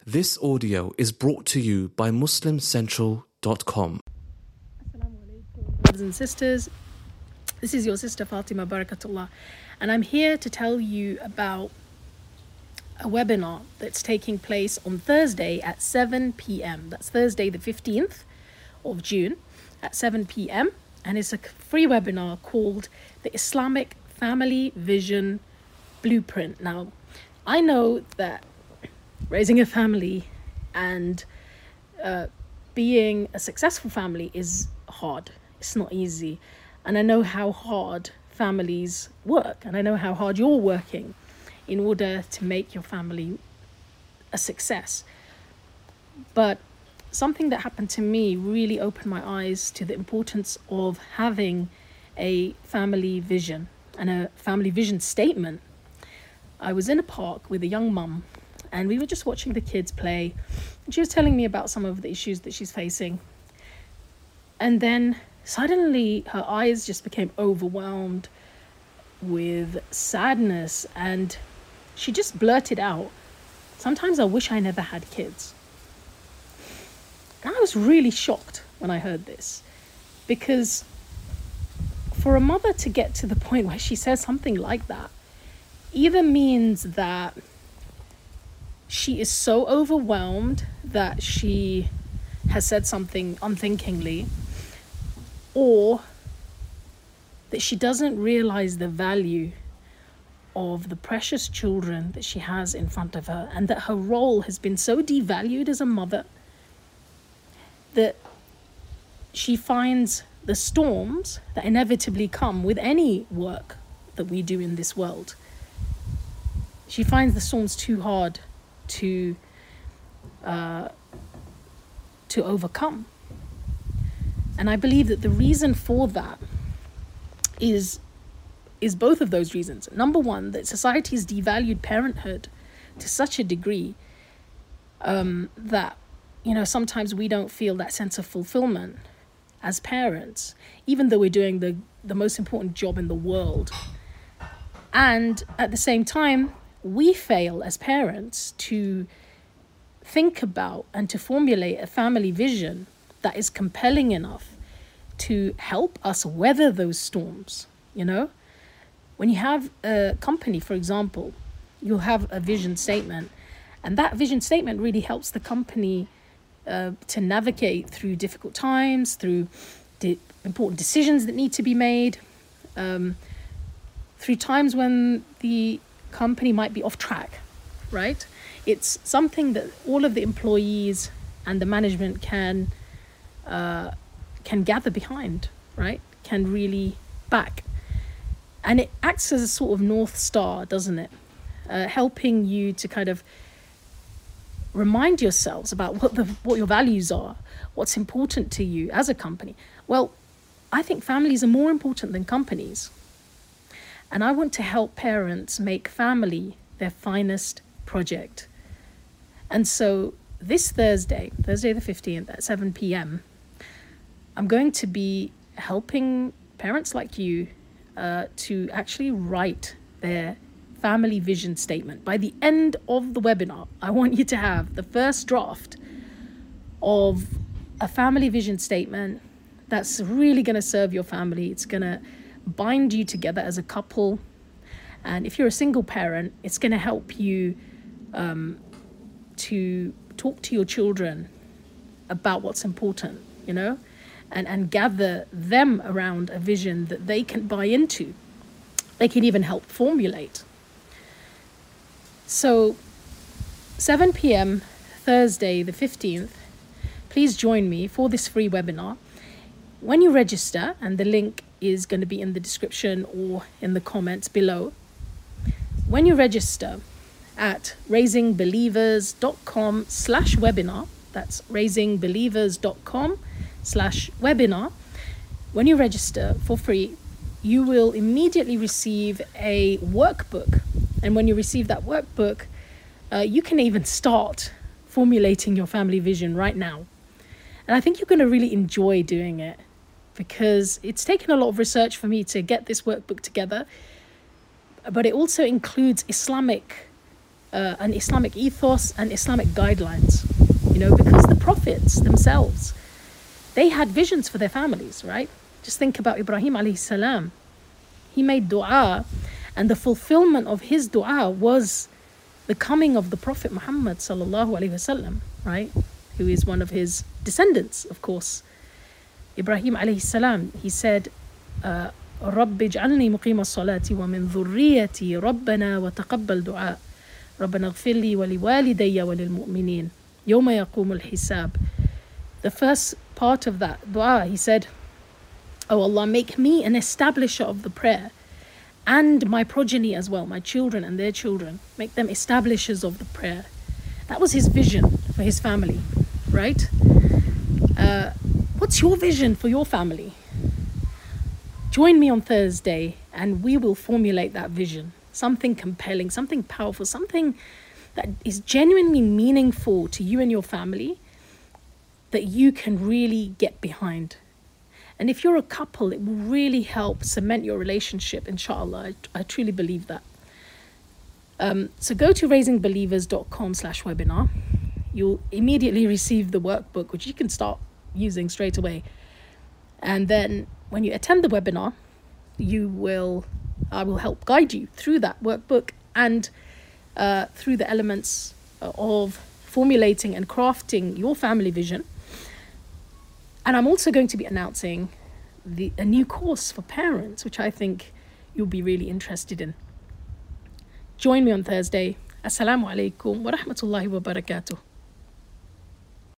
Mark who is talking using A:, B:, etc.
A: This audio is brought to you by MuslimCentral.com.
B: Assalamu alaikum, brothers and sisters. This is your sister Fatima Barakatullah, and I'm here to tell you about a webinar that's taking place on Thursday at 7 p.m. That's Thursday the 15th of June at 7 p.m. and it's a free webinar called the Islamic Family Vision Blueprint. Now, I know that raising a family and being a successful family is hard. It's not easy. And I know how hard families work. And I know how hard you're working in order to make your family a success. But something that happened to me really opened my eyes to the importance of having a family vision and a family vision statement. I was in a park with a young mum, and we were just watching the kids play. And she was telling me about some of the issues that she's facing. And then suddenly her eyes just became overwhelmed with sadness. And she just blurted out, "Sometimes I wish I never had kids." And I was really shocked when I heard this. Because for a mother to get to the point where she says something like that either means that she is so overwhelmed that she has said something unthinkingly, or that she doesn't realize the value of the precious children that she has in front of her, and that her role has been so devalued as a mother that she finds the storms that inevitably come with any work that we do in this world. She finds the storms too hard to overcome. And I believe that the reason for that is both of those reasons. Number one, that society has devalued parenthood to such a degree that, sometimes we don't feel that sense of fulfillment as parents, even though we're doing the most important job in the world. And at the same time, we fail as parents to think about and to formulate a family vision that is compelling enough to help us weather those storms. When you have a company, for example, you'll have a vision statement, and that vision statement really helps the company to navigate through difficult times, through important decisions that need to be made, through times when the company might be off track, right? It's something that all of the employees and the management can gather behind, right? Can really back. And it acts as a sort of North Star, doesn't it? Helping you to kind of remind yourselves about what your values are, what's important to you as a company. Well, I think families are more important than companies. And I want to help parents make family their finest project. And so this Thursday the 15th at 7 p.m., I'm going to be helping parents like you to actually write their family vision statement. By the end of the webinar, I want you to have the first draft of a family vision statement that's really going to serve your family. It's going to bind you together as a couple. And if you're a single parent, it's going to help you to talk to your children about what's important, and gather them around a vision that they can buy into. They can even help formulate. So 7 p.m. Thursday the 15th, please join me for this free webinar. When you register, and the link is going to be in the description or in the comments below. When you register at raisingbelievers.com/webinar, that's raisingbelievers.com/webinar, when you register for free, you will immediately receive a workbook. And when you receive that workbook, you can even start formulating your family vision right now. And I think you're going to really enjoy doing it, because it's taken a lot of research for me to get this workbook together, but it also includes Islamic an Islamic ethos and Islamic guidelines. Because the prophets themselves, they had visions for their families, right? Just think about Ibrahim alayhi salam. He made dua, and the fulfillment of his dua was the coming of the Prophet Muhammad sallallahu alaihi wasallam, right? Who is one of his descendants, of course. Ibrahim alayhi salam, he said, رب اجعلني مقيم الصلاة ومن ذريتي ربنا وتقبل دعاء ربنا اغفر لي ولوالدي وللمؤمنين يوم يقوم الحساب. The first part of that dua, he said, "Oh Allah, make me an establisher of the prayer, and my progeny as well, my children and their children, make them establishers of the prayer." That was his vision for his family, right? What's your vision for your family? Join me on Thursday and we will formulate that vision. Something compelling, something powerful, something that is genuinely meaningful to you and your family that you can really get behind. And if you're a couple, it will really help cement your relationship, inshallah. I truly believe that. So go to raisingbelievers.com/webinar. You'll immediately receive the workbook, which you can start using straight away. And then when you attend the webinar, I will help guide you through that workbook and through the elements of formulating and crafting your family vision. And I'm also going to be announcing a new course for parents, which I think you'll be really interested in. Join me on Thursday. Assalamu alaikum wa rahmatullahi wa barakatuh.